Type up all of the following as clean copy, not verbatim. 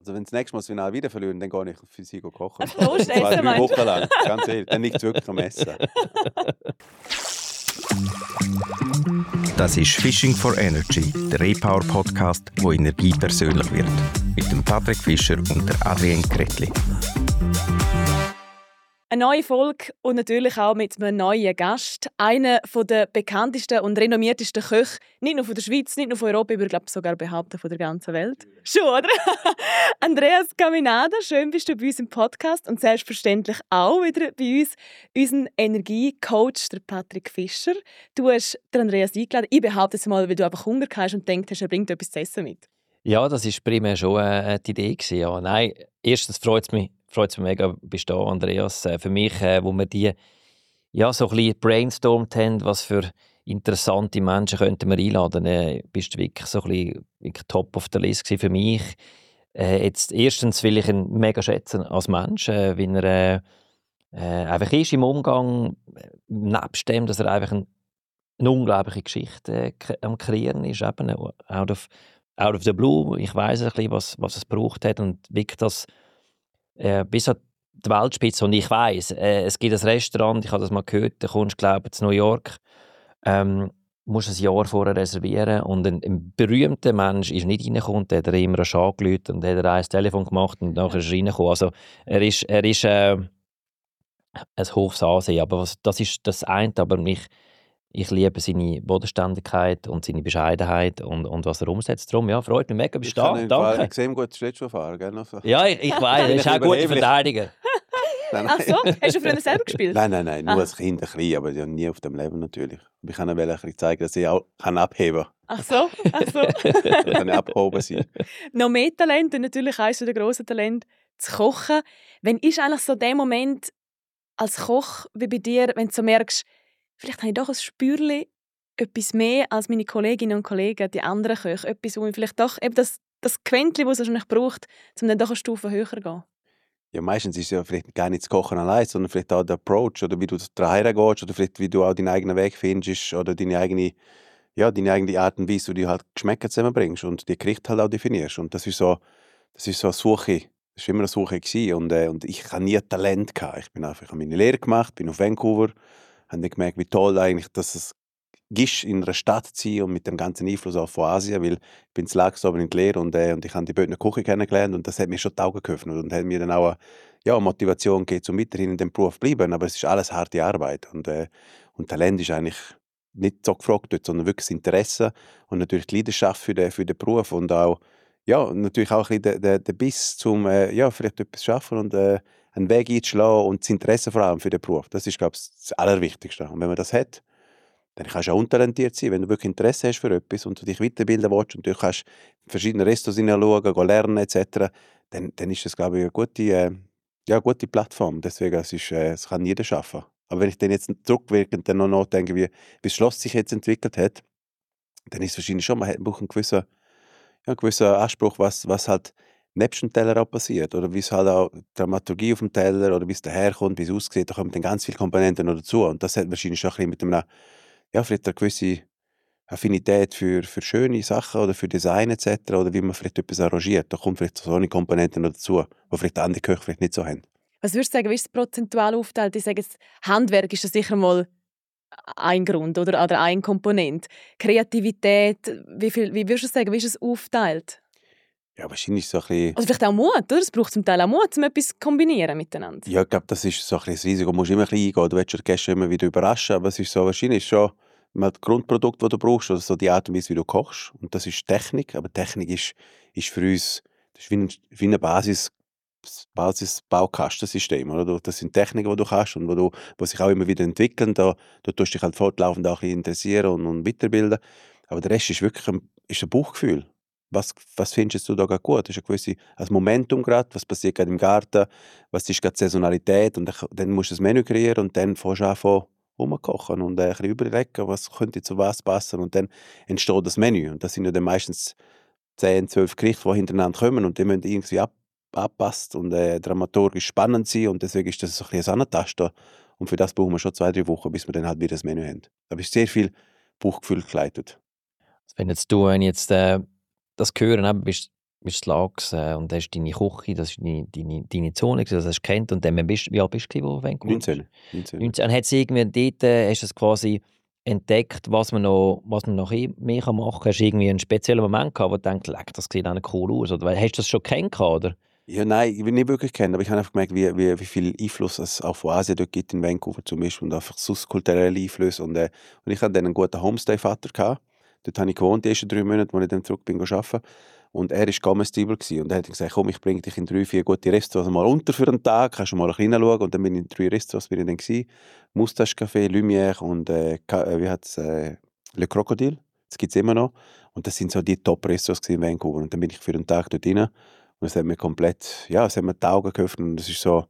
Also wenn das nächste Mal das Finale wieder verlieren, dann gehe ich für sie kochen. Prost, 2-3 Wochen lang, ganz ehrlich. Dann liegt es wirklich am Essen. Das ist «Fishing for Energy», der Repower-Podcast, wo Energie persönlich wird. Mit dem Patrick Fischer und der Adrienne Kretli. Eine neue Folge und natürlich auch mit einem neuen Gast. Einer der bekanntesten und renommiertesten Köche, nicht nur von der Schweiz, nicht nur von Europa, ich glaube sogar behaupten von der ganzen Welt. Schon, oder? Andreas Caminada, schön bist du bei uns im Podcast und selbstverständlich auch wieder bei uns unseren Energiecoach, der Patrick Fischer. Du hast den Andreas eingeladen. Ich behaupte es mal, weil du einfach Hunger hast und denkst, er bringt etwas zu essen mit. Ja, das war primär schon die Idee. Ja. Nein, erstens freut es mich mega, bist du da, Andreas. Für mich, wo wir die so ein bisschen brainstormt haben, was für interessante Menschen könnten wir einladen, bist du wirklich so ein bisschen wirklich top of the list für mich. Jetzt erstens will ich ihn mega schätzen als Mensch, wie er einfach ist im Umgang, nebst dem, dass er einfach eine unglaubliche Geschichte am Kreieren ist, eben out of the blue. Ich weiss ein bisschen, was es braucht hat und wirklich das bis an die Weltspitze. Und ich weiss, es gibt ein Restaurant, ich habe das mal gehört, da kommst du, glaube ich, in New York, musst ein Jahr vorher reservieren und ein berühmter Mensch ist nicht reingekommen, der hat immer einen Schal gelüht und hat ein Telefon gemacht und nachher ist er reingekommen. Also er ist ein hohes Ansehen, aber das ist das eine, aber ich liebe seine Bodenständigkeit und seine Bescheidenheit und was er umsetzt. Darum, ja, freut mich mega, bist du da. Danke. Ich sehe ihn gut Schlittschuh fahren, gell? Also. Ja, ich weiss, er ist auch ein guter Verteidiger. Ach so, hast du früher selber gespielt? Nein, nur als Kind ein bisschen, aber ja, nie auf dem Level natürlich. Ich kann ihm zeigen, dass ich auch abheben kann. Ach so. Ich kann abhoben sein. Noch mehr Talente, natürlich eines der grossen Talente, zu kochen. Wann ist eigentlich so der Moment als Koch wie bei dir, wenn du so merkst, vielleicht habe ich doch ein Spürchen, etwas mehr als meine Kolleginnen und Kollegen, die anderen Köche, etwas, wo ich vielleicht doch eben das Quäntchen, das es wahrscheinlich braucht, um dann doch eine Stufe höher zu gehen. Ja, meistens ist es ja vielleicht gar nicht das Kochen allein, sondern vielleicht auch der Approach oder wie du daheim gehst oder vielleicht wie du auch deinen eigenen Weg findest oder deine eigene Art und Weise, wie du halt Geschmäcker zusammenbringst und die Gerichte halt auch definierst. Und das ist so eine Suche. Das war immer eine Suche gewesen. Und ich hatte nie Talent gehabt. Ich habe meine Lehre gemacht, bin auf Vancouver, habe dann gemerkt, wie toll eigentlich, dass es ist, in einer Stadt zu sein und mit dem ganzen Einfluss auch von Asien, weil ich bin in Lagsdorf in die Lehre und ich habe die Bündner Küche kennengelernt und das hat mir schon die Augen geöffnet und hat mir dann auch eine Motivation gegeben, um weiterhin in dem Beruf zu bleiben. Aber es ist alles harte Arbeit und Talent ist eigentlich nicht so gefragt dort, sondern wirklich das Interesse und natürlich die Leidenschaft für den Beruf und auch natürlich auch ein bisschen der Biss, um vielleicht etwas zu schaffen und einen Weg einzuschlagen und das Interesse vor allem für den Beruf. Das ist, glaube ich, das Allerwichtigste. Und wenn man das hat, dann kannst du auch untalentiert sein, wenn du wirklich Interesse hast für etwas und du dich weiterbilden willst und du kannst in verschiedene Restaurants hineinschauen, lernen etc., dann ist das, glaube ich, eine gute Plattform. Deswegen, es kann jeder schaffen. Aber wenn ich dann jetzt zurückwirkend dann noch nachdenke, wie das Schloss sich jetzt entwickelt hat, dann ist es wahrscheinlich schon, man braucht einen gewissen Anspruch, was halt nebst dem Teller auch passiert. Oder wie es halt auch Dramaturgie auf dem Teller oder wie es daherkommt, wie es aussieht, da kommen dann ganz viele Komponenten noch dazu. Und das hat wahrscheinlich schon ein bisschen mit einem vielleicht eine gewisse Affinität für schöne Sachen oder für Design etc. oder wie man vielleicht etwas arrangiert. Da kommt vielleicht so eine Komponente noch dazu, die vielleicht andere Köche vielleicht nicht so haben. Was würdest du sagen, wie ist es prozentual aufgeteilt? Ich sage jetzt, Handwerk ist das sicher mal ein Grund oder ein Komponent. Kreativität, wie würdest du sagen, wie ist es aufgeteilt? Ja, wahrscheinlich so ein bisschen... Also vielleicht auch Mut, oder? Es braucht zum Teil auch Mut, um etwas zu kombinieren miteinander. Ja, ich glaube, das ist so ein bisschen das Risiko. Du musst immer ein bisschen eingehen. Du willst die Gäste immer wieder überraschen, aber es ist so, wahrscheinlich schon mal das Grundprodukt, das du brauchst, oder so die Art und Weise, wie du kochst. Und das ist Technik, aber Technik ist für uns das ist wie eine Basis-Baukastensystem. Oder? Das sind Techniken, die du kannst und die sich auch immer wieder entwickeln. Da tust du dich halt fortlaufend auch ein bisschen interessieren und weiterbilden. Aber der Rest ist wirklich ein Bauchgefühl. Was findest du da gerade gut? Das ist ein Momentum gerade, was passiert gerade im Garten, was ist gerade die Saisonalität und dann musst du ein Menü kreieren und dann fängst du an rumkochen und ein bisschen überlegen, was könnte zu was passen und dann entsteht das Menü und das sind ja dann meistens 10, 12 Gerichte, die hintereinander kommen und die müssen irgendwie abpasst und dramaturgisch spannend sein und deswegen ist das so ein bisschen ein Antasten und für das brauchen wir schon 2-3 Wochen, bis wir dann halt wieder das Menü haben. Da ist sehr viel Bauchgefühl geleitet. Wenn jetzt das hören, bist ist Lags und das ist deine Küche, das ist deine Zone, das hast du kennt. Und dann wie alt bist du, wo Vancouver? 19. 19. Hat sie irgendwie dort, hast du es quasi entdeckt, was man noch mehr machen kann? Hast du irgendwie einen speziellen Moment gehabt, wo du denkst, das sieht auch cool aus? Oder hast du das schon kennengelernt, oder? Ja, nein, ich will nicht wirklich kennen, aber ich habe einfach gemerkt, wie viel Einfluss es auf Asien dort gibt in Vancouver zum Beispiel und einfach sonst kulturelle Einflüsse. Und ich hatte dann einen guten Homestay-Vater gehabt. Dort habe ich gewohnt, die ersten 3 Monate, als ich dann zurück bin arbeiten. Und er war Comestible und er hat gesagt, komm, ich bringe dich in 3, 4 gute Restaurants mal unter für einen Tag, kannst du mal reinschauen. Und dann bin ich in 3 Restaurants bin ich dann gewesen. Moustache Café, Lumière und wie heißt es, Le Crocodile. Das gibt es immer noch. Und das sind so die Top-Restaurants in Vancouver. Und dann bin ich für einen Tag dort rein. Und es hat mir komplett, ja, es hat mir die Augen geöffnet und es ist so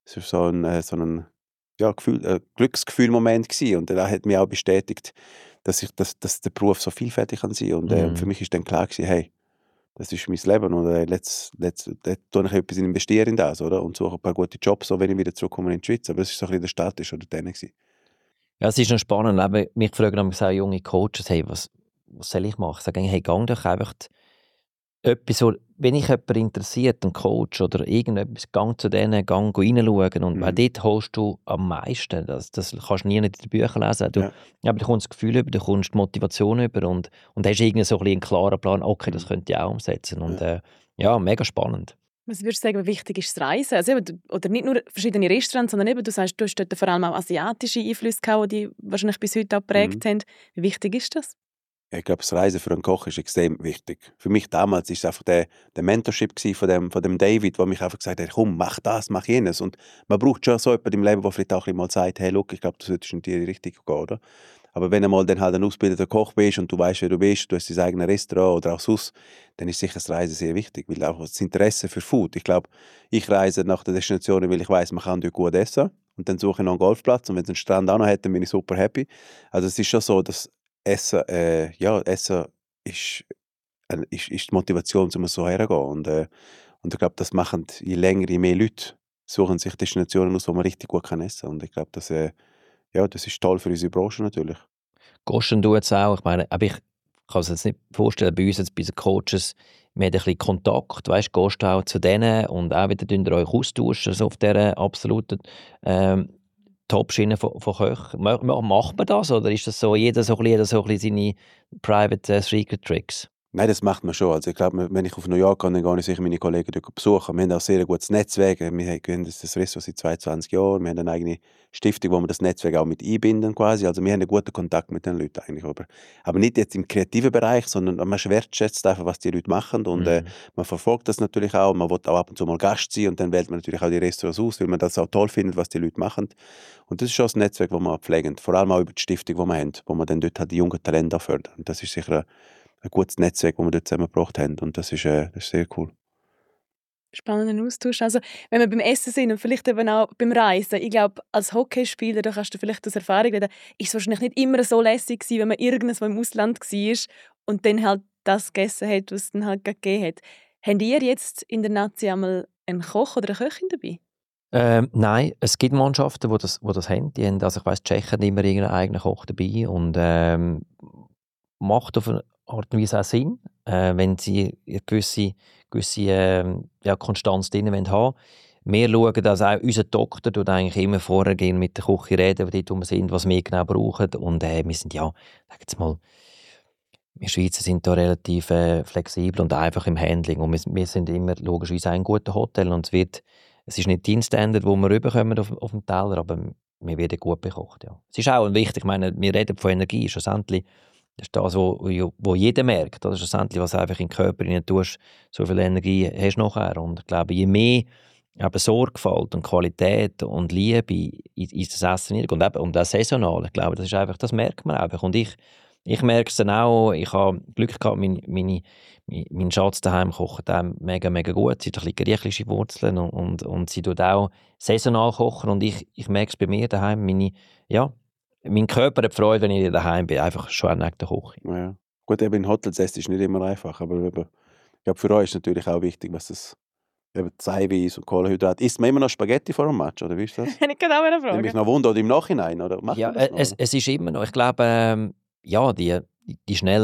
ein Glücksgefühl-Moment gewesen. Und er hat mich auch bestätigt, dass der Beruf so vielfältig kann sein. Und für mich ist dann klar gewesen, hey, das ist mein Leben und da tue ich etwas investieren in das, oder? Und suche ein paar gute Jobs, so wenn ich wieder zurückkomme in die Schweiz. Aber das ist so ein bisschen der Start oder dann gewesen. Ja, es ist noch spannend. Aber mich fragen auch junge Coaches, hey, was soll ich machen? Ich sage, hey, gang doch einfach etwas, so, wenn ich jemanden interessiert, einen Coach oder irgendetwas, gang zu denen, gang reinschauen und weil dort holst du am meisten. Das kannst du nie in den Büchern lesen. Aber du kommst das Gefühl über, du kommst die Motivation über und hast irgendwie so einen klaren Plan, okay, das könnte ich auch umsetzen. Und mega spannend. Was würdest du sagen, wie wichtig ist das Reisen? Also oder nicht nur verschiedene Restaurants, sondern eben, du sagst, du hast dort vor allem auch asiatische Einflüsse gehabt, die wahrscheinlich bis heute auch geprägt haben. Wie wichtig ist das? Ich glaube, das Reisen für einen Koch ist extrem wichtig. Für mich damals war es einfach der Mentorship von dem David, der mich einfach gesagt hat, komm, mach das, mach jenes. Und man braucht schon so jemanden im Leben, der vielleicht auch mal sagt, hey, look, ich glaube, du solltest in die Richtung gehen, oder? Aber wenn du mal dann halt ein ausgebildeter Koch bist und du weißt, wer du bist, du hast dein eigenes Restaurant oder auch sonst, dann ist sicher das Reisen sehr wichtig, weil auch das Interesse für Food. Ich glaube, ich reise nach der Destination, weil ich weiss, man kann dort gut essen. Und dann suche ich noch einen Golfplatz und wenn es einen Strand auch noch hat, dann bin ich super happy. Also es ist schon so, dass Essen ist die Motivation, um so herzugehen. Und ich glaube, das machen je länger, je mehr Leute suchen sich Destinationen aus, wo man richtig gut essen kann. Und ich glaube, das ist toll für unsere Branche natürlich. Gehst du jetzt auch? Ich meine, aber ich kann es jetzt nicht vorstellen, bei uns jetzt, bei den Coaches, wir haben ein bisschen Kontakt, weißt, gehst du auch zu denen und auch wieder euch austauschen, also auf dieser absoluten Top-Schiene von Köchen. Macht man das oder ist das so, jeder so ein bisschen seine Private Secret Tricks? Nein, das macht man schon. Also ich glaube, wenn ich auf New York gehe, dann gehe ich sicher meine Kollegen dort besuchen. Wir haben auch sehr ein gutes Netzwerk. Wir haben das Restaurant seit 22 Jahren. Wir haben eine eigene Stiftung, wo wir das Netzwerk auch mit einbinden quasi. Also wir haben einen guten Kontakt mit den Leuten eigentlich. Aber nicht jetzt im kreativen Bereich, sondern man wertschätzt einfach, was die Leute machen. Und man verfolgt das natürlich auch. Man will auch ab und zu mal Gast sein und dann wählt man natürlich auch die Restaurants aus, weil man das auch toll findet, was die Leute machen. Und das ist schon das Netzwerk, das wir pflegen. Vor allem auch über die Stiftung, die wir haben, wo man dann dort halt die jungen Talente fördern. Und das ist sicher ein gutes Netzwerk, das wir dort zusammengebracht haben. Und das ist sehr cool. Spannender Austausch. Also, wenn wir beim Essen sind und vielleicht eben auch beim Reisen, ich glaube, als Hockeyspieler, da kannst du vielleicht aus Erfahrung reden, ist es wahrscheinlich nicht immer so lässig gewesen, wenn man irgendwo im Ausland war und dann halt das gegessen hat, was es dann halt gegeben hat. Habt ihr jetzt in der Nazi einmal einen Koch oder eine Köchin dabei? Nein, es gibt Mannschaften, die das haben. Die haben, also ich weiss, die Tschechen haben immer irgendeinen eigenen Koch dabei und macht auf eine Art und Weise auch Sinn, wenn sie eine gewisse Konstanz drin haben wollen. Wir schauen, dass auch unser Doktor tut eigentlich immer vorher gehen mit der Küche reden, dort, wo wir sind, was wir genau brauchen. Und wir sind sag jetzt mal, wir Schweizer sind da relativ flexibel und einfach im Handling. Und wir sind immer logischerweise ein guter Hotel und es ist nicht dein Standard, wo wir rüberkommen auf dem Teller, aber wir werden gut bekocht. Ja. Es ist auch wichtig, ich meine, wir reden von Energie, schlussendlich. Das ist das, was jeder merkt. Das ist schlussendlich, was du einfach in den Körper rein tust, so viel Energie hast du nachher. Und ich glaube, je mehr Sorgfalt und Qualität und Liebe in das Essen hineingeht und das saisonal, ich glaube, das merkt man einfach. Und ich merke es dann auch, ich habe Glück gehabt, mein Schatz daheim kocht mega, mega gut. Sie hat ein bisschen griechische Wurzeln und sie tut auch saisonal kochen. Und ich merke es bei mir daheim, mein Körper hat Freude, wenn ich daheim bin, einfach schon wegen der Küche. Ja. Gut, eben in Hotels essen ist nicht immer einfach, aber ich glaube, für euch ist natürlich auch wichtig, was das Eiweiß und Kohlenhydrat. Isst man immer noch Spaghetti vor dem Match, oder wie ist das? Ich kann auch eine Frage. Mich noch wundern, oder im Nachhinein, oder macht man das noch, es ist immer noch, ich glaube, die schnellen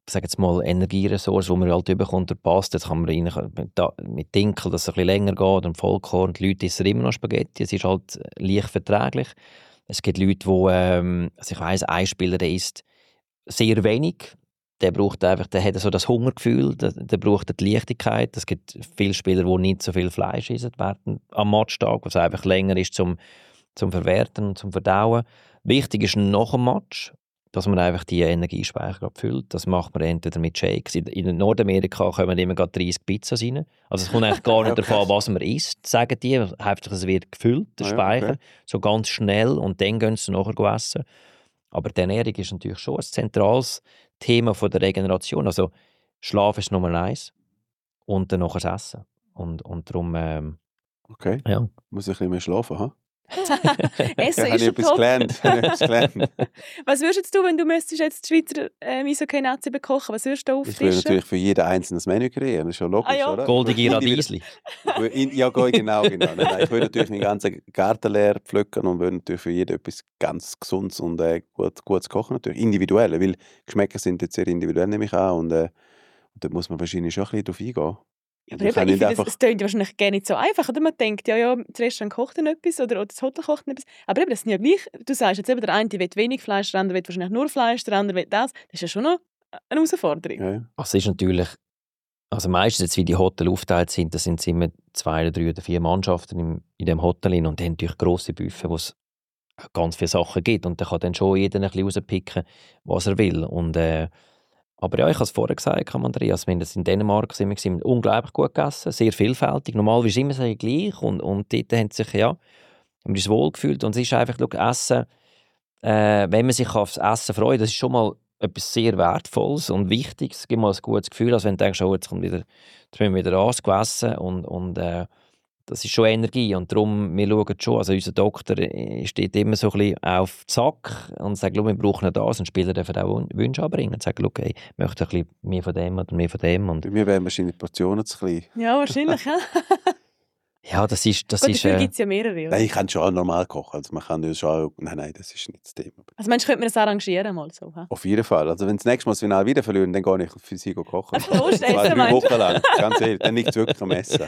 sage jetzt mal, Energieressource, die man halt überkommt, der passt. Jetzt kann man mit Dinkel, dass es ein bisschen länger geht, und Vollkorn. Die Leute essen immer noch Spaghetti. Es ist halt leicht verträglich. Es gibt Leute, die, also ich weiss, ein Spieler, der isst sehr wenig. Der hat so das Hungergefühl, der braucht die Leichtigkeit. Es gibt viele Spieler, die nicht so viel Fleisch essen am Matchtag, was einfach länger ist zum Verwerten und zum Verdauen. Wichtig ist nach dem Match, dass man einfach die Energiespeicher füllt. Das macht man entweder mit Shakes. In Nordamerika kommen immer gerade 30 Pizzas rein. Also es kommt eigentlich gar nicht davon, was man isst, sagen die. Hauptsächlich es wird gefüllt, der Speicher, so ganz schnell, und dann gehen sie nachher essen. Aber die Ernährung ist natürlich schon ein zentrales Thema von der Regeneration. Also Schlaf ist Nummer 1 und dann nachher das Essen. Und darum, Okay, ja. muss ich ein bisschen mehr schlafen, ha? Essen Habe ist ich schon etwas top. gelernt. Was würdest du, wenn du müsstest jetzt die Schweizer Eishockey-Nazi bekochen, was würdest du Ich will auftischen? natürlich für jeden einzelnes Menü kreieren, das ist schon logisch, Ah ja. oder? Goldige Radiesli. Ja, genau. Nein, ich würde natürlich meinen ganzen Garten leer pflücken und würde natürlich für jeden etwas ganz Gesundes und Gutes kochen. Natürlich. Individuell, weil Geschmäcker sind jetzt sehr individuell, nehme ich an. Und da muss man wahrscheinlich schon ein bisschen drauf eingehen. Aber eben, ich finde, es klingt wahrscheinlich gar nicht so einfach. Oder man denkt, ja, das Restaurant kocht dann etwas oder das Hotel kocht etwas. Aber eben, das sind ja gleich, du sagst jetzt eben, der eine will wenig Fleisch, der andere will wahrscheinlich nur Fleisch, der andere will das. Das ist ja schon noch eine Herausforderung. Ja. Also ist natürlich, also meistens jetzt, wie die Hotels aufgeteilt sind, da sind es immer 2 oder 3 oder 4 Mannschaften in dem Hotel und die haben natürlich grosse Buffet, wo es ganz viele Sachen gibt, und da kann dann schon jeder ein bisschen rauspicken, was er will. Und aber ja, ich habe es vorher gesagt, Andreas, wir in Dänemark sind wir unglaublich gut gegessen, sehr vielfältig. Normalerweise immer so gleich, und dort haben sie sich, haben wir uns wohl gefühlt. Und es ist einfach, Essen, wenn man sich aufs Essen freut, das ist schon mal etwas sehr Wertvolles und Wichtiges. Es gibt mal ein gutes Gefühl, als wenn du denkst, oh, jetzt müssen wir wieder essen, und das ist schon Energie, und darum, wir schauen schon, also unser Doktor steht immer so ein bisschen auf den Sack und sagt, wir brauchen noch das, und Spieler dürfen auch Wünsche anbringen und sagen, okay, ich möchte ein bisschen mehr von dem oder mehr von dem. Und Bei mir wären wahrscheinlich die Portionen zu klein. Ja, wahrscheinlich, ja. ja, das ist Gut, dafür gibt es ja mehrere. Oder? Nein, ich kann schon auch normal kochen. Also man kann ja schon, nein, das ist nicht das Thema. Also meinst du, könnte man das arrangieren mal so? Ha? Auf jeden Fall. Also wenn das nächste Mal das Finale wieder verlieren, dann gehe ich für sie kochen. Also Lust 2, 3 essen, meinst Wochen lang. Ganz ehrlich, dann liegt es wirklich am Essen.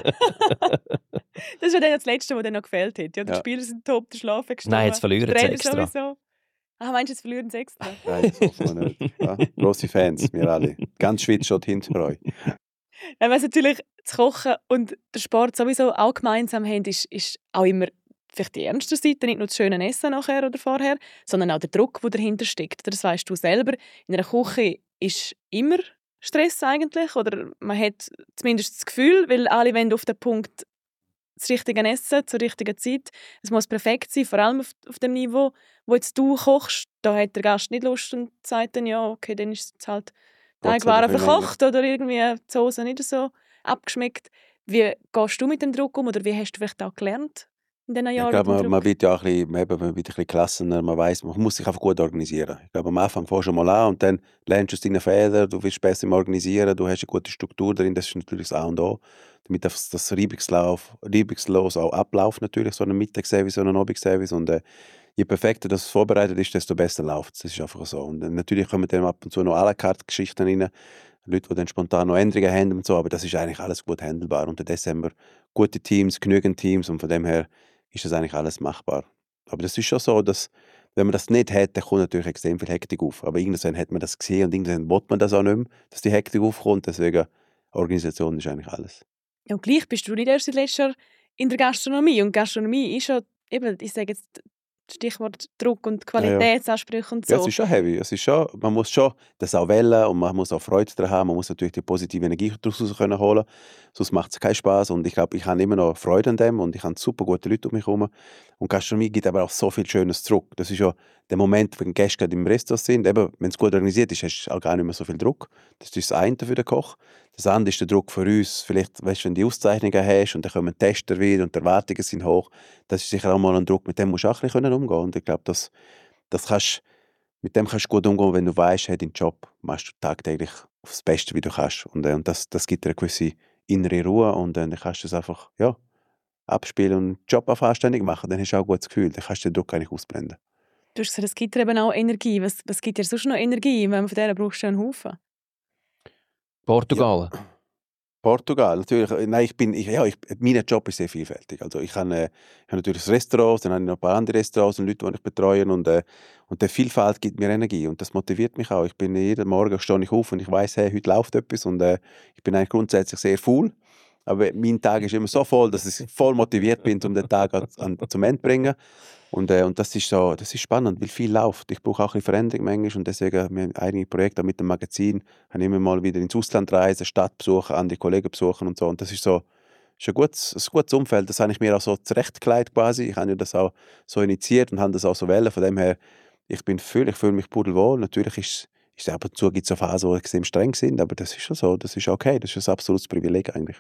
Das ist ja dann das Letzte, was dir noch gefällt hat. Ja, die Ja. Spieler sind top, der Schlafen gestorben. Nein, jetzt verlieren sie Trainer extra. sowieso. Ah, meinst du, jetzt verlieren sie extra? Nein, das hoffen wir nicht. Ja, grosse Fans, wir alle. Ganz Schweiz steht hinter euch. Ja, was natürlich das Kochen und der Sport sowieso auch gemeinsam haben, ist auch immer vielleicht die ernste Seite, nicht nur das schöne Essen nachher oder vorher, sondern auch der Druck, der dahinter steckt. Das weißt du selber. In einer Küche ist immer Stress eigentlich, oder man hat zumindest das Gefühl, weil alle wollen auf den Punkt das richtige Essen zur richtigen Zeit. Es muss perfekt sein, vor allem auf dem Niveau, wo jetzt du kochst. Da hat der Gast nicht Lust und sagt dann, ja, okay, dann ist es halt Teigwaren verkocht oder irgendwie die Soße nicht so abgeschmeckt. Wie gehst du mit dem Druck um, oder wie hast du vielleicht auch gelernt in diesen Jahren? Ich glaube, man wird ja auch ein bisschen gelassener, man weiss, man muss sich einfach gut organisieren. Ich glaube, am Anfang fängst du mal an und dann lernst du aus deinen Fehlern, du wirst besser im Organisieren, du hast eine gute Struktur drin, das ist natürlich das A und O. Damit das reibungslos auch abläuft natürlich, so ein Mittagsservice, so ein Abendservice, und je perfekter das vorbereitet ist, desto besser läuft es. Das ist einfach so. Und natürlich kommen dann ab und zu noch à la carte Geschichten rein, Leute, die dann spontan noch Änderungen haben und so, aber das ist eigentlich alles gut handelbar. Unterdessen haben wir gute Teams, genügend Teams, und von dem her ist das eigentlich alles machbar. Aber das ist schon so, dass, wenn man das nicht hat, dann kommt natürlich extrem viel Hektik auf. Aber irgendwann hat man das gesehen und irgendwann will man das auch nicht mehr, dass die Hektik aufkommt. Deswegen, Organisation ist eigentlich alles. Ja, und gleich bist du nicht erst letztes Jahr in der Gastronomie. Und Gastronomie ist ja, eben, ich sage jetzt Stichwort Druck und Qualitätsansprüche und so. Ja, es ist schon heavy. Es ist schon, man muss schon das auch wählen und man muss auch Freude daran haben. Man muss natürlich die positive Energie daraus holen können. Sonst macht es keinen Spaß. Und ich glaube, ich habe immer noch Freude an dem und ich habe super gute Leute um mich herum. Und Gastronomie gibt aber auch so viel Schönes zurück. Das ist ja der Moment, wenn Gäste gerade im Restaurant sind. Eben, wenn es gut organisiert ist, hast du auch gar nicht mehr so viel Druck. Das ist das eine für den Koch. Das andere ist der Druck für uns. Vielleicht, weißt du, wenn du die Auszeichnungen hast und dann kommen Tester wieder und die Erwartungen sind hoch, das ist sicher auch mal ein Druck. Mit dem musst du auch ein bisschen umgehen. Und ich glaube, mit dem kannst du gut umgehen, wenn du weißt, hey, deinen Job machst du tagtäglich aufs Beste, wie du kannst. Und das gibt dir eine gewisse innere Ruhe, und dann kannst du es einfach abspielen und den Job einfach anständig machen. Dann hast du auch ein gutes Gefühl. Dann kannst du den Druck eigentlich ausblenden. Du hast gesagt, es gibt dir eben auch Energie. Was gibt dir sonst noch Energie? Wenn von der brauchst du einen Haufen. Portugal? Ja. Portugal, natürlich. Nein, mein Job ist sehr vielfältig. Also ich habe natürlich das Restaurant, dann habe ich noch ein paar andere Restaurants und Leute, die ich betreue. Und die Vielfalt gibt mir Energie und das motiviert mich auch. Jeden Morgen stehe ich auf und ich weiss, hey, heute läuft etwas und ich bin eigentlich grundsätzlich sehr faul. Aber mein Tag ist immer so voll, dass ich voll motiviert bin, um den Tag zum Ende zu bringen. Und das ist spannend, weil viel läuft. Ich brauche auch ein bisschen Veränderung manchmal und deswegen haben wir einige Projekte auch mit dem Magazin, haben immer mal wieder ins Ausland reisen, Stadt besuchen, andere Kollegen besuchen und so. Und das ist ein gutes Umfeld. Das habe ich mir auch so zurechtgelegt quasi. Ich habe ja das auch so initiiert und habe das auch so wählen. Von dem her, ich fühle mich pudelwohl. Natürlich ist ab und zu gibt es so Phasen, wo extrem streng sind, aber das ist schon so. Das ist okay. Das ist ein absolutes Privileg eigentlich.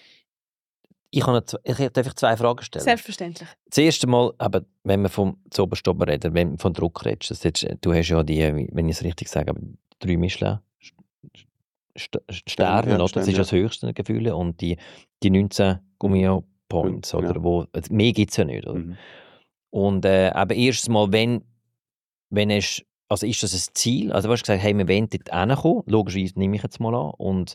Ich darf 2 Fragen stellen. Selbstverständlich. Das erste Mal, aber wenn wir vom Zoberstopper reden, wenn du von Druck redest, du hast ja die, wenn ich es richtig sage, 3 Michelin Sterne, oder? Das ist das höchste Gefühl. Und die 19 Gummio Points, oder? Wo, mehr gibt es ja nicht, oder? Mhm. Und aber erstes Mal, wenn also ist das ein Ziel? Also du hast gesagt, hey, wir wollen dort hinkommen. Logischerweise nehme ich jetzt mal an. Und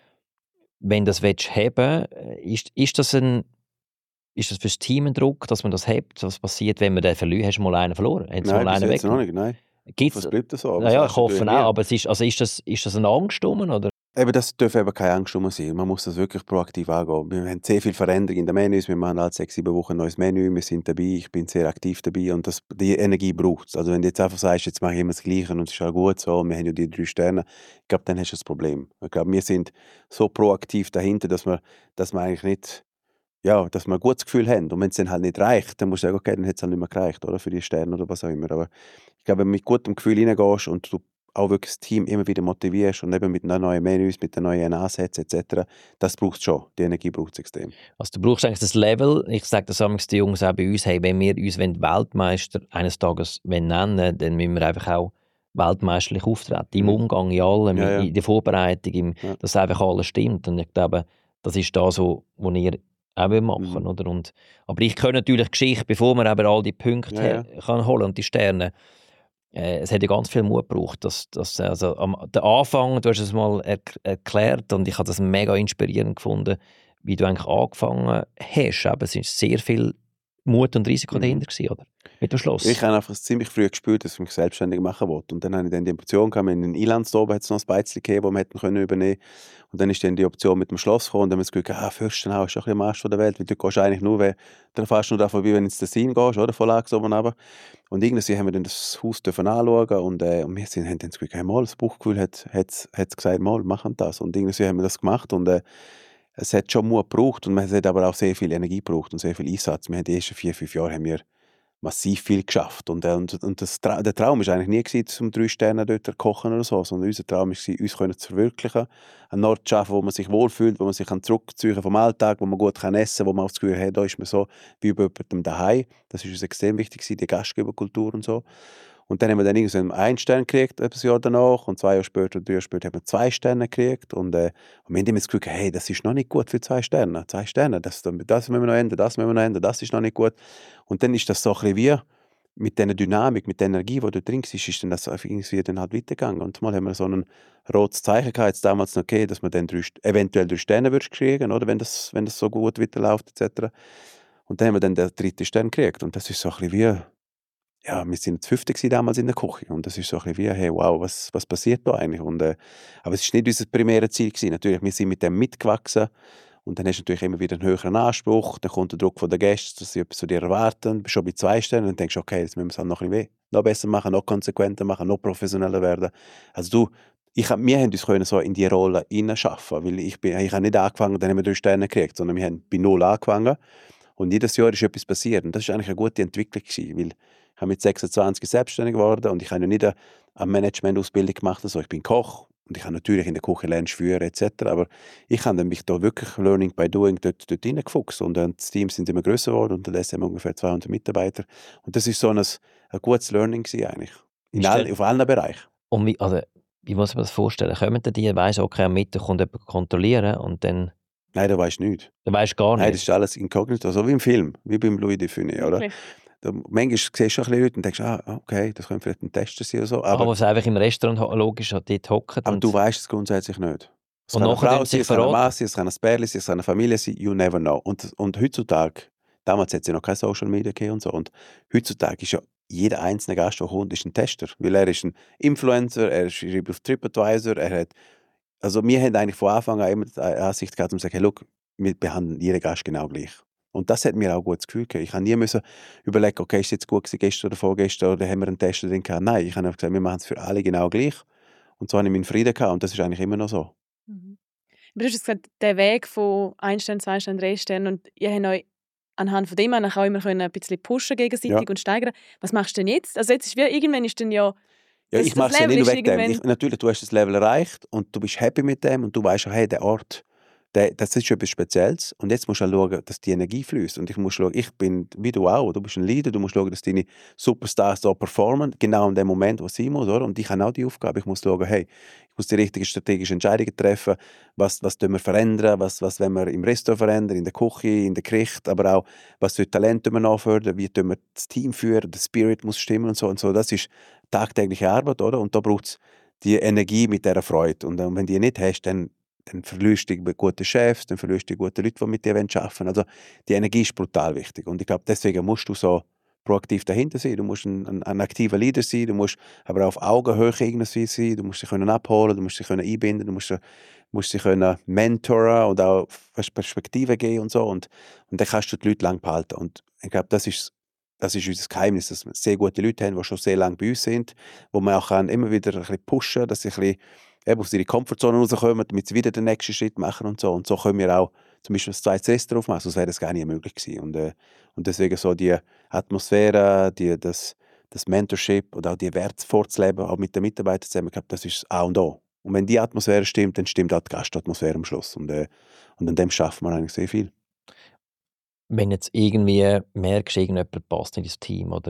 wenn du das haben willst, ist das für das Team ein Druck, dass man das hat? Was passiert, wenn man den verliert? Hast du mal einen verloren? Nein, mal einen weg? Noch nicht, nein. Was bleibt das so? Naja, ich hoffe auch, aber ist das eine Angst, oder? Eben, das darf eben keine Angst sein. Man muss das wirklich proaktiv angehen. Wir haben sehr viel Veränderung in den Menüs. Wir machen alle 6-7 Wochen ein neues Menü. Wir sind dabei. Ich bin sehr aktiv dabei. Und die Energie braucht es. Also wenn du jetzt einfach sagst, jetzt mache ich immer das Gleiche und es ist auch gut so, und wir haben ja die 3 Sterne, ich glaube, dann hast du das Problem. Ich glaube, wir sind so proaktiv dahinter, dass wir eigentlich nicht, ja, dass wir ein gutes Gefühl haben. Und wenn es dann halt nicht reicht, dann musst du sagen, okay, dann hat es halt nicht mehr gereicht, oder? Für die Sterne oder was auch immer. Aber ich glaube, wenn du mit gutem Gefühl reingehst und du auch wirklich das Team immer wieder motivierst und eben mit neuen Menüs, mit den neuen Ansätzen etc., das braucht es schon. Die Energie braucht es extrem. Also du brauchst eigentlich das Level, ich sage das manchmal den Jungs auch bei uns, hey, wenn wir uns Weltmeister eines Tages nennen, dann müssen wir einfach auch weltmeisterlich auftreten. Im Umgang, in allem, in der Vorbereitung, dass einfach alles stimmt. Und ich glaube, das ist das, was ihr auch machen, oder? Aber ich kann natürlich Geschichte, bevor man aber all die Punkte kann holen und die Sterne. Es hat ja ganz viel Mut gebraucht. Also der Anfang, du hast es mal erklärt und ich habe das mega inspirierend gefunden, wie du eigentlich angefangen hast. Aber es ist sehr viel Mut und Risiko dahinter gewesen, oder? Mit dem Schloss. Ich habe einfach ziemlich früh gespürt, dass ich mich selbstständig machen wollte. Und dann habe ich dann die Option gehabt, in den Inlands oben hat es noch ein Beizchen gegeben, das wir übernehmen können. Und dann ist dann die Option mit dem Schloss gekommen und dann haben wir das Gefühl, Fürstenau ist schon ein bisschen am Arsch der Welt, weil du gehst eigentlich nur, fährst nur da vorbei, wenn du ins Tessin gehst, oder? Von Lags oben runter. Und irgendwie haben wir dann das Haus anschauen und wir haben dann das Gefühl, hey, mal, das Bauchgefühl hat gesagt, mal, machen das. Und irgendwie haben wir das gemacht und es hat schon Mut gebraucht und es hat aber auch sehr viel Energie gebraucht und sehr viel Einsatz. Wir haben die ersten 4-5 Jahre haben wir massiv viel geschafft. Und der Traum war eigentlich nie gewesen, um 3 Sterne dort zu kochen oder so, sondern unser Traum war, uns zu verwirklichen. Einen Ort zu schaffen, wo man sich wohlfühlt, wo man sich zurückziehen vom Alltag, wo man gut essen kann, wo man auch das Gefühl hat, da ist man so wie bei jemandem daheim. Das war uns extrem wichtig, die Gastgeberkultur und so. Und dann haben wir dann irgendwann 1 Stern gekriegt, ein Jahr danach. Und 2 Jahre später, 3 Jahre später haben wir 2 Sterne gekriegt. Und wir haben immer das Gefühl, hey, das ist noch nicht gut für 2 Sterne. 2 Sterne, das müssen wir noch ändern, das müssen wir noch ändern, das ist noch nicht gut. Und dann ist das so ein bisschen wie mit dieser Dynamik, mit der Energie, die du trinkst, ist dann das irgendwie dann halt weitergegangen. Und mal haben wir so ein rotes Zeichen gehabt, jetzt damals noch okay, dass wir dann eventuell 3 Sterne kriegen, oder wenn das so gut weiterläuft, etc. Und dann haben wir dann den 3. Stern gekriegt. Und das ist so ein bisschen wie, ja, wir sind zu 5. damals in der Küche und das ist so ein bisschen wie, hey, wow, was passiert da eigentlich? Und, aber es war nicht unser primäres Ziel gewesen. Natürlich, wir sind mit dem mitgewachsen und dann hast du natürlich immer wieder einen höheren Anspruch, dann kommt der Druck von den Gästen, dass sie etwas von dir erwarten, bist schon bei 2 Sternen und denkst, okay, jetzt müssen wir es halt noch ein bisschen noch besser machen, noch konsequenter machen, noch professioneller werden. Also wir haben uns so in die Rolle hineinschaffen, weil ich habe nicht angefangen, dann haben wir 3 Sterne gekriegt, sondern wir haben bei 0 angefangen und jedes Jahr ist etwas passiert und das ist eigentlich eine gute Entwicklung gewesen, weil ich habe mit 26 selbstständig geworden und ich habe ja nicht eine Management-Ausbildung gemacht. Also ich bin Koch und ich habe natürlich in der Küche lernst führen etc. Aber ich habe mich da wirklich Learning by Doing dort hineingefuchst. Und das Team sind immer grösser geworden und dann haben wir ungefähr 200 Mitarbeiter. Und das ist so ein gutes Learning gewesen eigentlich. Auf allen Bereichen. Und wie muss man das vorstellen? Kommen die, weiss, okay, am Mittag kommt jemand kontrollieren und dann... Nein, da weisst du nichts. Da weisst du gar nicht? Nein, das ist alles inkognito, so wie im Film, wie beim Louis Dufiné, oder? Okay. Manchmal siehst du schon ein bisschen Leute und denkst, okay, das könnte vielleicht ein Tester sein oder so. Aber was einfach im Restaurant logisch dort hocken. Aber du weißt es grundsätzlich nicht. Es Und kann eine nachher Frau tun sein, sie sich es kann eine verraten. Mann sein, es kann ein Pärchen sein, es kann eine Familie sein, you never know. Und heutzutage, damals hat es ja noch keine Social Media gegeben und so, und heutzutage ist ja jeder einzelne Gast, der kommt, ist ein Tester, weil er ist ein Influencer, er schreibt auf TripAdvisor, also wir haben eigentlich von Anfang an immer die Ansicht gehabt, um zu sagen, hey, look, wir behandeln jeden Gast genau gleich. Und das hat mir auch ein gutes Gefühl gegeben. Ich habe nie müssen überlegen, okay, ist es jetzt gut gewesen, gestern oder vorgestern, oder haben wir einen Tester drin gehabt? Nein, ich habe einfach gesagt, wir machen es für alle genau gleich. Und so habe ich meinen Frieden gehabt, und das ist eigentlich immer noch so. Mhm. Aber du hast jetzt gesagt, der Weg von 1 Stern, 2 Stern, 3 Sternen, und ihr habt euch anhand von dem auch immer ein bisschen pushen gegenseitig Ja. und steigern. Was machst du denn jetzt? Also jetzt ist wie, irgendwann ist dann ja... Ja, Das- ich das mache es ja Level nicht nur ist wegen dem. irgendwann- Natürlich, du hast das Level erreicht und du bist happy mit dem und du weißt, hey, der Ort, das ist etwas Spezielles. Und jetzt musst du auch schauen, dass die Energie fließt. Und ich muss schauen, ich bin, wie du auch, du bist ein Leader, du musst schauen, dass deine Superstars da performen, genau in dem Moment, wo es sein muss. Oder? Und ich habe auch die Aufgabe, ich muss schauen, hey, ich muss die richtigen strategischen Entscheidungen treffen, was tun wir verändern, was wollen wir im Restaurant verändern, in der Küche, in der Gericht, aber auch, was für Talente wir nachfördern, wie tun wir das Team führen, der Spirit muss stimmen und so. Und so. Das ist tagtägliche Arbeit, oder? Und da braucht es die Energie mit dieser Freude. Und wenn du die nicht hast, dann verlierst du die guten Chefs, dann verlierst du die guten Leute, die mit dir arbeiten wollen. Also die Energie ist brutal wichtig. Und ich glaube, deswegen musst du so proaktiv dahinter sein. Du musst ein aktiver Leader sein, du musst aber auch auf Augenhöhe irgendwie sein, du musst dich können abholen, du musst dich können einbinden, du musst dich können mentoren und auch Perspektiven geben und so. Und dann kannst du die Leute lang behalten. Und ich glaube, das ist unser Geheimnis, dass wir sehr gute Leute haben, die schon sehr lange bei uns sind, wo man auch immer wieder ein bisschen pushen kann, dass sie ein bisschen eben aus ihrer Komfortzone rauskommen, damit sie wieder den nächsten Schritt machen und so. Und so können wir auch zum Beispiel ein zweites Restaurant aufmachen, sonst wäre das gar nicht möglich gewesen. Und deswegen so die Atmosphäre, das Mentorship und auch die Werte vorzuleben, auch mit den Mitarbeitern zusammen, ich glaube, das ist das A und O. Und wenn die Atmosphäre stimmt, dann stimmt auch die Gastatmosphäre am Schluss. Und an dem schaffen wir eigentlich sehr viel. Wenn jetzt irgendwie merkst, irgendjemand passt nicht ins Team oder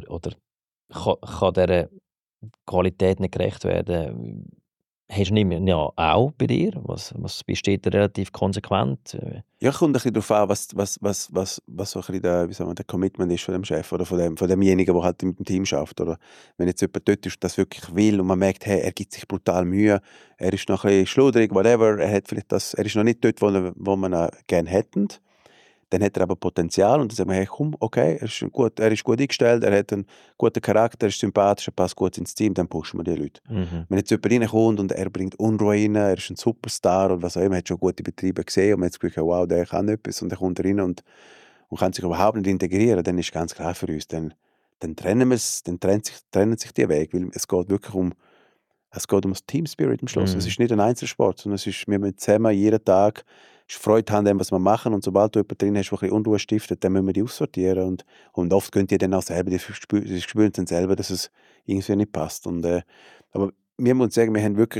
kann dieser Qualität nicht gerecht werden, hast du nicht mehr, ja, auch bei dir? Was besteht da relativ konsequent? Ja, kommt ein bisschen darauf an, was so ein bisschen der Commitment ist von dem Chef oder von demjenigen, der halt mit dem Team schafft. Oder wenn jetzt jemand dort ist, das wirklich will und man merkt, hey, er gibt sich brutal Mühe, er ist noch ein bisschen schludrig, whatever, er ist noch nicht dort, wo man ihn gerne hätten. Dann hat er aber Potenzial und dann sagen wir, hey, komm, okay, er ist gut eingestellt, er hat einen guten Charakter, er ist sympathisch, er passt gut ins Team, dann pushen wir die Leute. Wenn jetzt jemand reinkommt und er bringt Unruhe rein, er ist ein Superstar und was auch immer, er hat schon gute Betriebe gesehen und man hat das Gefühl, wow, der kann etwas und der kommt rein und kann sich überhaupt nicht integrieren, dann ist ganz klar für uns, dann trennen wir es, dann trennen sich die Wege, weil es geht wirklich um das Team Spirit am Schluss. Es ist nicht ein Einzelsport, sondern wir müssen zusammen jeden Tag Freude haben an dem, was wir machen. Und sobald du jemanden drin hast, der ein bisschen Unruhe stiftet, dann müssen wir die aussortieren. Und oft könnt ihr dann auch selber, die spüren dann selber, dass es irgendwie nicht passt. Aber wir müssen sagen, wir haben wirklich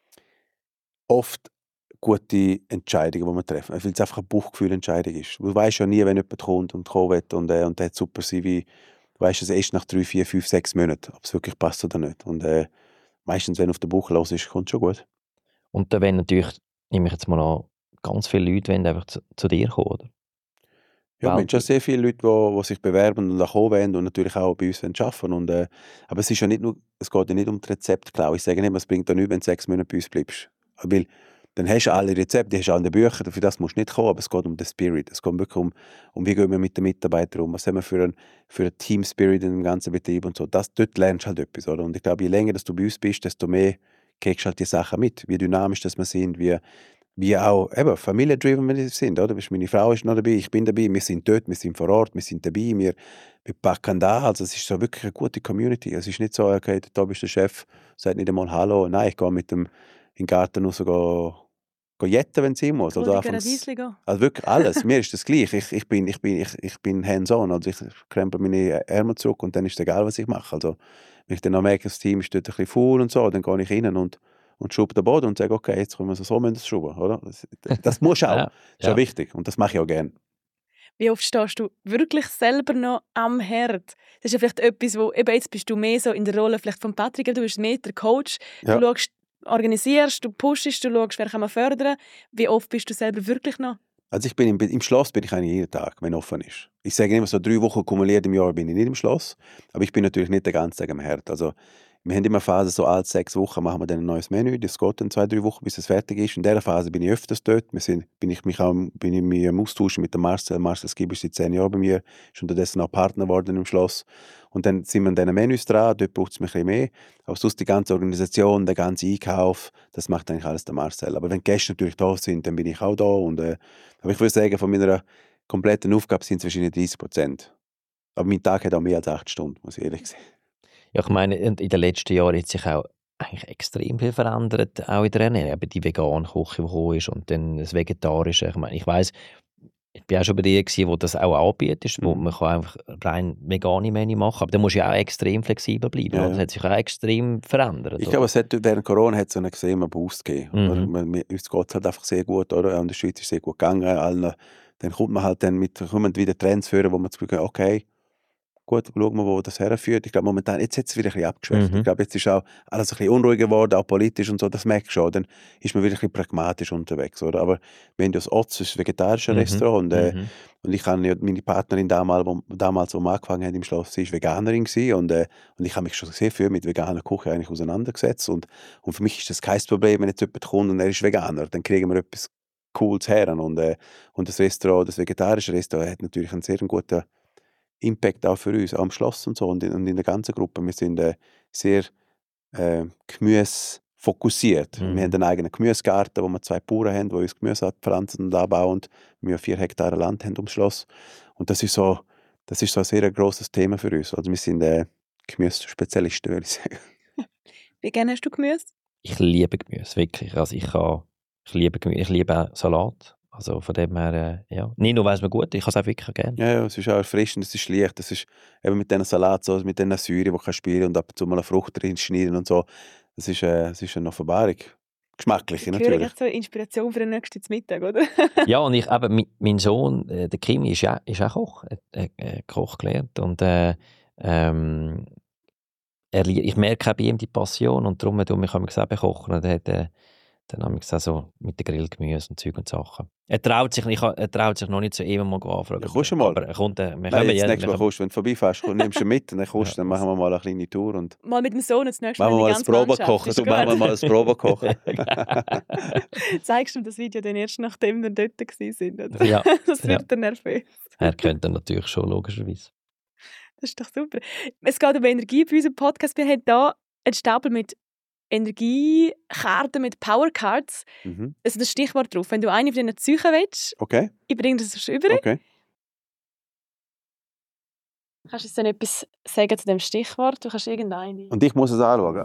oft gute Entscheidungen, die wir treffen. Weil es einfach eine Bauchgefühlentscheidung ist. Du weißt ja nie, wenn jemand kommt und kommen will und der hat super CV, du weißt es erst nach 3, 4, 5, 6 Monaten, ob es wirklich passt oder nicht. Und meistens, wenn auf der Bauch los ist, kommt es schon gut. Und dann wenn natürlich, nehme ich jetzt mal an, ganz viele Leute wollen einfach zu dir kommen, oder? Ja, wir haben schon sehr viele Leute, die sich bewerben und auch kommen wollen und natürlich auch bei uns arbeiten wollen. Aber es geht ja nicht um das Rezeptklau. Ich sage nicht, es bringt dir nichts, wenn du 6 Monate bei uns bleibst. Weil dann hast du alle Rezepte, die hast du auch in den Büchern, für das musst du nicht kommen, aber es geht um den Spirit. Es geht wirklich um wie gehen wir mit den Mitarbeitern um, was haben wir für einen Team-Spirit in dem ganzen Betrieb und so. Dort lernst du halt etwas. Oder? Und ich glaube, je länger dass du bei uns bist, desto mehr kriegst du halt die Sachen mit, wie dynamisch das wir sind, wie auch eben familiendriven wir sind, oder? Meine Frau ist noch dabei, ich bin dabei, wir sind dort, wir sind vor Ort, wir sind dabei, wir packen da, also es ist so wirklich eine gute Community. Es ist nicht so, okay, da bist der Chef, sagt nicht einmal Hallo, nein, ich gehe mit dem in den Garten raus go jetten, wenn es sein muss. Also wirklich alles, mir ist das gleich, ich bin hands-on, also ich krempel meine Ärmel zurück und dann ist es egal, was ich mache. Also wenn ich dann noch merke, das Team ist dort ein bisschen faul und so, dann gehe ich rein und schraube den Boden und sage, okay, jetzt können wir so schrauben, oder? Das muss auch. Ja, Das ist auch wichtig und das mache ich auch gerne. Wie oft stehst du wirklich selber noch am Herd? Das ist ja vielleicht etwas, wo, eben jetzt bist du mehr so in der Rolle vielleicht von Patrick, du bist mehr der Coach, Ja. du schaust, organisierst, du pushst, du schaust, wer kann man fördern. Wie oft bist du selber wirklich noch? Also ich bin im Schloss bin ich eigentlich jeden Tag, wenn offen ist. Ich sage immer so 3 Wochen kumuliert im Jahr bin ich nicht im Schloss, aber ich bin natürlich nicht den ganzen Tag am Herd. Also wir haben immer Phasen, so alle 6 Wochen machen wir dann ein neues Menü. Das geht dann 2-3 Wochen, bis es fertig ist. In dieser Phase bin ich öfters dort. Bin ich mich am Austauschen mit dem Marcel. Marcel Skib ist seit 10 Jahren bei mir, ist unterdessen auch Partner geworden im Schloss. Und dann sind wir an diesen Menüs dran, dort braucht es mich ein bisschen mehr. Aber sonst die ganze Organisation, der ganze Einkauf, das macht eigentlich alles der Marcel. Aber wenn die Gäste natürlich da sind, dann bin ich auch da. Aber ich würde sagen, von meiner kompletten Aufgabe sind es wahrscheinlich 30%. Aber mein Tag hat auch mehr als 8 Stunden, muss ich ehrlich sagen. Ja, ich meine, in den letzten Jahren hat sich auch eigentlich extrem viel verändert, auch in der Ernährung. Eben die vegane Küche, die gekommen ist, und dann das Vegetarische. Ich meine, ich weiss, ich war auch schon bei dir, wo das auch anbietet, wo man kann einfach rein vegane Menü machen kann. Aber da musst du ja auch extrem flexibel bleiben. Ja. Das hat sich auch extrem verändert. Ich glaube, während Corona hat es einen extremen Boost gegeben. Uns geht es halt einfach sehr gut, oder? In der Schweiz ist es sehr gut gegangen. Dann kommt man halt kommen wieder Trends führen, wo man das Gefühl hat, okay, gut, schauen wir, wo das herführt. Ich glaube, momentan, jetzt hat es wieder ein bisschen abgeschwächt. Ich glaube, jetzt ist auch alles ein bisschen unruhiger geworden, auch politisch und so, das merkst du schon. Dann ist man wieder ein bisschen pragmatisch unterwegs, oder? Aber wir haben ja das Oz, das vegetarische Restaurant, und ich habe ja meine Partnerin damals, wo wir angefangen haben im Schloss, sie war Veganerin gewesen, und ich habe mich schon sehr viel mit veganer Küche eigentlich auseinandergesetzt, und für mich ist das kein Problem, wenn jetzt jemand kommt und er ist Veganer, dann kriegen wir etwas Cooles her, und das Restaurant, das vegetarische Restaurant, hat natürlich einen sehr guten Impact auch für uns, auch am Schloss und so, und in der ganzen Gruppe. Wir sind sehr gemüsefokussiert. Wir haben einen eigenen Gemüsegarten, wo wir 2 Bauern haben, die uns Gemüse pflanzen und anbauen, und wir 4 Hektar Land haben ums Schloss. Und das ist so ein sehr grosses Thema für uns. Also wir sind Gemüsespezialisten, würde ich sagen. Wie gerne hast du Gemüse? Ich liebe Gemüse, wirklich. Also ich liebe Gemüse, ich liebe auch Salat. Also von dem her, ja. Nicht nur, weil es mir gut ist, ich kann es auch wirklich gerne. Ja, es ist auch erfrischend, es ist leicht. Das ist eben mit diesen Salatsauce, mit diesen Säure, die du kannst spielen und ab und zu mal eine Frucht drin schneiden und so. Es ist eine Offenbarung. Geschmacklich, Ich natürlich. höre echt so eine Inspiration für den nächsten Mittag, oder? Ja, und mein Sohn, der Kimi, ist auch Koch. Er Koch gelernt. Und ich merke auch bei ihm die Passion, und darum tue ich mich selber kochen. Und dann habe ich gesagt, so mit den Grillgemüse und Zeug und Sachen. Er traut sich noch nicht so eben mal anfragen. Ja, kommst du mal? Aber er kommt, Nein, jetzt nächstes Mal kommst du, wenn du vorbeifährst, nimmst du mit und dann kommst, dann machen wir mal eine kleine Tour. Und mal mit dem Sohn das nächste machen Mal wir die mal das ganze Probekochen. Landschaft. So machen wir mal das Probekochen. Zeigst du ihm das Video dann erst, nachdem wir dort waren? Oder? Ja. Das wird er nervös. Er könnte natürlich schon, logischerweise. Das ist doch super. Es geht um Energie bei unserem Podcast. Wir haben hier einen Stapel mit Energiekarten, mit Powercards. Es ist ein Stichwort drauf. Wenn du eine von denen ziehen willst, Okay. ich bringe das über. Okay. Kannst du jetzt dann etwas sagen zu dem Stichwort? Du kannst irgendeine. Und ich muss es anschauen?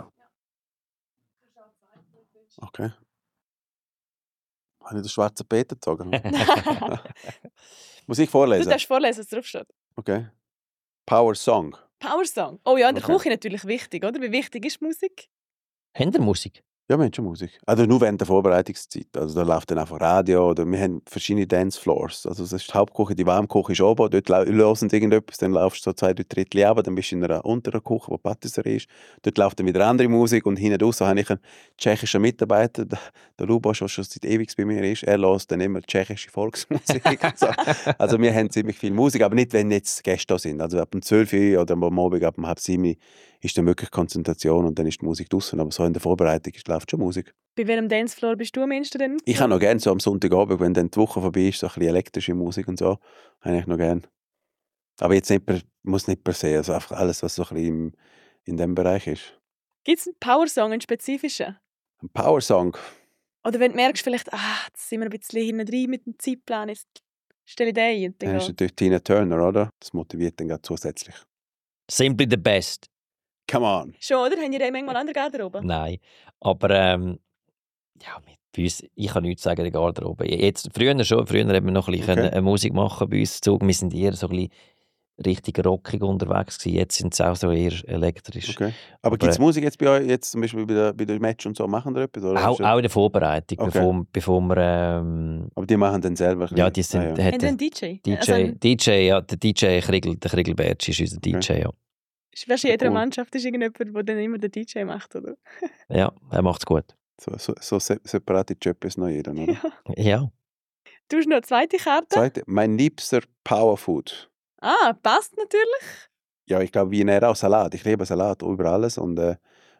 Okay. Habe ich den schwarzen Peter gezogen? Muss ich vorlesen? Du darfst vorlesen, was draufsteht. Okay. Power Song. Power Song. Oh ja, in der Okay. Küche natürlich wichtig, oder? Wie wichtig ist Musik? Habt ihr Musik? Ja, wir haben schon Musik. Also nur während der Vorbereitungszeit. Also da läuft dann einfach Radio, oder wir haben verschiedene Dancefloors. Also das ist die Hauptküche, die Warmküche ist oben, dort hören irgendetwas, dann laufst du so 2-3 Drittel runter, dann bist du in einer unteren Küche, wo Patisserie ist. Dort läuft dann wieder andere Musik, und hinten raus habe ich einen tschechischen Mitarbeiter, der Luboš, der schon seit ewig bei mir ist. Er hört dann immer tschechische Volksmusik. Also wir haben ziemlich viel Musik, aber nicht, wenn jetzt Gäste da sind. Also ab um 12 Uhr oder am Abend ab um 6:30 ist dann wirklich Konzentration, und dann ist die Musik draussen. Aber so in der Vorbereitung läuft schon Musik. Bei welchem Dancefloor bist du am ehesten denn? Ich habe noch gerne so am Sonntagabend, wenn dann die Woche vorbei ist, so ein bisschen elektrische Musik und so, habe ich noch gerne. Aber jetzt muss nicht per se, also einfach alles, was so ein bisschen in diesem Bereich ist. Gibt es einen Powersong, einen spezifischen? Ein Power-Song. Oder wenn du merkst, vielleicht, jetzt sind wir ein bisschen hinten rein mit dem Zeitplan, jetzt stelle ich den ein. Und Dann dann ist natürlich Tina Turner, oder? Das motiviert dann gerade zusätzlich. Simply the best. Come on! schon, oder? Haben ihr manchmal an der Garderobe? Nein. Aber ja, bei uns, ich kann nichts sagen in der Garderobe. Jetzt, früher schon. Früher haben wir noch ein bisschen Musik machen bei uns im Zug. Wir sind eher so ein bisschen richtig rockig unterwegs gewesen. Jetzt sind es auch so eher elektrisch. Okay. Aber gibt es Musik jetzt bei euch, jetzt zum Beispiel bei der Match und so, machen da etwas? Oder Auch in der Vorbereitung, Okay. bevor wir... Aber die machen dann selber ein ja, bisschen. die sind... Haben ihr einen DJ? der DJ Kriegel Bertsch ist unser DJ, ja. Weißt du, in jeder Cool. Mannschaft ist irgendjemand, der dann immer den DJ macht, oder? Ja, er macht es gut. So separate Jobs noch jeder, oder? Ja. Du hast noch eine zweite Karte? Zweite, mein liebster Powerfood. Passt natürlich. Ja, ich glaube, wie er auch Salat. Ich liebe Salat über alles, und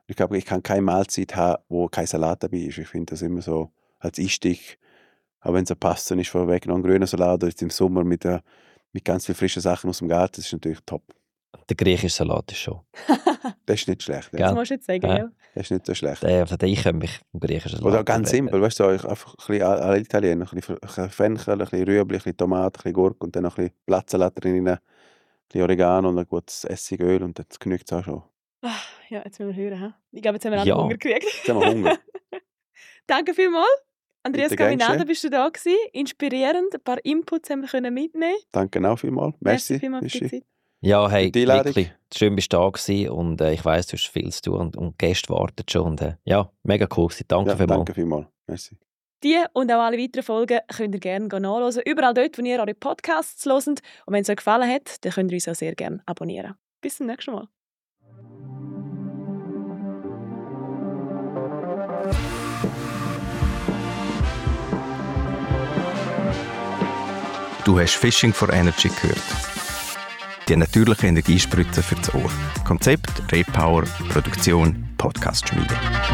Ich glaube, ich kann keine Mahlzeit haben, wo kein Salat dabei ist. Ich finde das immer so als Einstieg, auch wenn es passt, dann ist vorweg noch ein grüner Salat oder jetzt im Sommer mit ganz vielen frischen Sachen aus dem Garten, das ist natürlich top. Der griechische Salat ist schon. Das ist nicht schlecht. Das musst du jetzt sagen, ja. Das ist nicht so schlecht. Ich kann mich vom griechischen Salat Oder auch ganz simpel, weißt du, einfach ein bisschen alle Italiener, ein bisschen Fenchel, ein bisschen Rüebli, ein bisschen Tomate, ein bisschen Gurke und dann noch ein bisschen Blattsalat drin, ein bisschen Oregano und ein gutes Essigöl und das genügt es auch schon. Ja, jetzt müssen wir hören. He? Ich glaube, jetzt haben wir alle Hunger gekriegt. Jetzt haben wir Hunger. Danke vielmals. Andreas Bitte, gern Gavinada, geschehen. bist du da gewesen? Inspirierend. Ein paar Inputs haben wir können mitnehmen. Danke auch vielmals. Merci vielmals für die Zeit. Ja, hey, die Einladung. wirklich, schön bist du da gewesen und ich weiss, du hast viel zu tun und die Gäste warten schon und ja, mega cool gewesen. Danke vielmals. Danke vielmals. Merci. Die und auch alle weiteren Folgen könnt ihr gerne nachhören. Überall dort, wo ihr eure Podcasts hört. Und wenn es euch gefallen hat, dann könnt ihr uns auch sehr gerne abonnieren. Bis zum nächsten Mal. Du hast Fishing for Energy gehört. Die natürliche Energiespritze für das Ohr. Konzept, Repower, Produktion, Podcast-Schmiede.